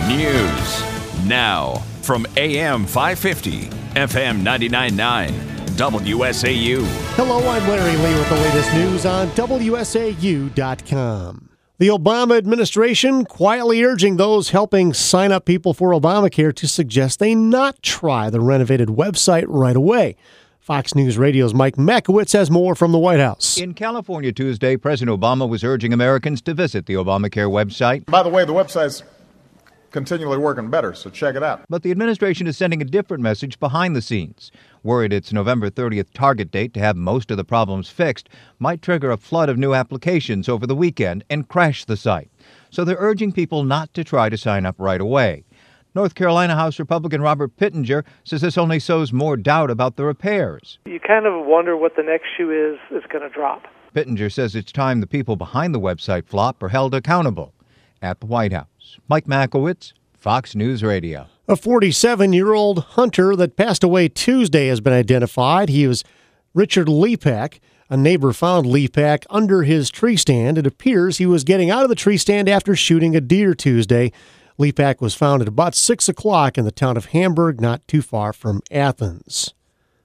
News now from AM 550, FM 99.9, WSAU. Hello, I'm Larry Lee with the latest news on WSAU.com. The Obama administration quietly urging those helping sign up people for Obamacare to suggest they not try the renovated website right away. Fox News Radio's Mike Makowitz has more from the White House. In California Tuesday, President Obama was urging Americans to visit the Obamacare website. By the way, the website's continually working better, so check it out. But the administration is sending a different message behind the scenes. Worried its November 30th target date to have most of the problems fixed might trigger a flood of new applications over the weekend and crash the site. So they're urging people not to try to sign up right away. North Carolina House Republican Robert Pittenger says this only sows more doubt about the repairs. You kind of wonder what the next shoe is going to drop. Pittenger says it's time the people behind the website flop are held accountable. At the White House, Mike Makowitz, Fox News Radio. A 47-year-old hunter that passed away Tuesday has been identified. He was Richard Lepak. A neighbor found Lepak under his tree stand. It appears he was getting out of the tree stand after shooting a deer Tuesday. Lepak was found at about 6 o'clock in the town of Hamburg, not too far from Athens.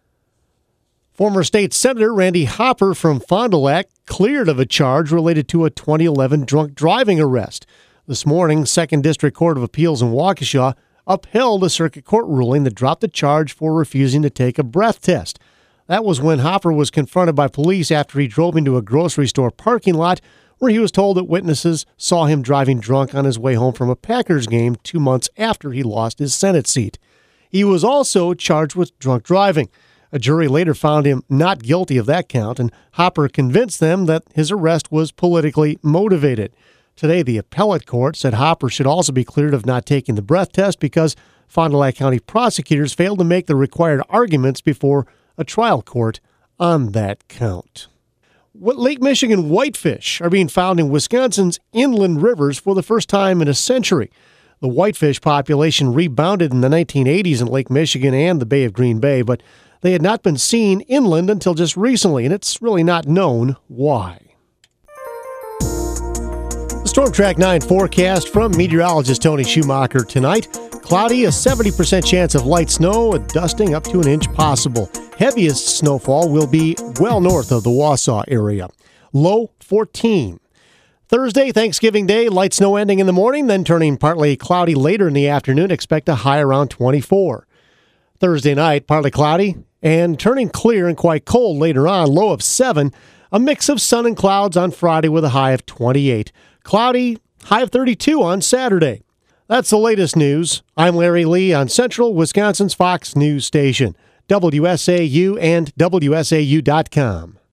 Former state senator Randy Hopper from Fond du Lac cleared of a charge related to a 2011 drunk driving arrest. This morning, 2nd District Court of Appeals in Waukesha upheld a circuit court ruling that dropped the charge for refusing to take a breath test. That was when Hopper was confronted by police after he drove into a grocery store parking lot where he was told that witnesses saw him driving drunk on his way home from a Packers game 2 months after he lost his Senate seat. He was also charged with drunk driving. A jury later found him not guilty of that count, and Hopper convinced them that his arrest was politically motivated. Today, the appellate court said Hopper should also be cleared of not taking the breath test because Fond du Lac County prosecutors failed to make the required arguments before a trial court on that count. Lake Michigan whitefish are being found in Wisconsin's inland rivers for the first time in a century. The whitefish population rebounded in the 1980s in Lake Michigan and the Bay of Green Bay, but they had not been seen inland until just recently, and it's really not known why. The Storm Track 9 forecast from meteorologist Tony Schumacher tonight. Cloudy, a 70% chance of light snow, a dusting up to an inch possible. Heaviest snowfall will be well north of the Wausau area. Low 14. Thursday, Thanksgiving Day, light snow ending in the morning, then turning partly cloudy later in the afternoon. Expect a high around 24. Thursday night, partly cloudy and turning clear and quite cold later on. Low of 7. A mix of sun and clouds on Friday with a high of 28. Cloudy, high of 32 on Saturday. That's the latest news. I'm Larry Lee on Central Wisconsin's Fox News Station, WSAU and WSAU.com.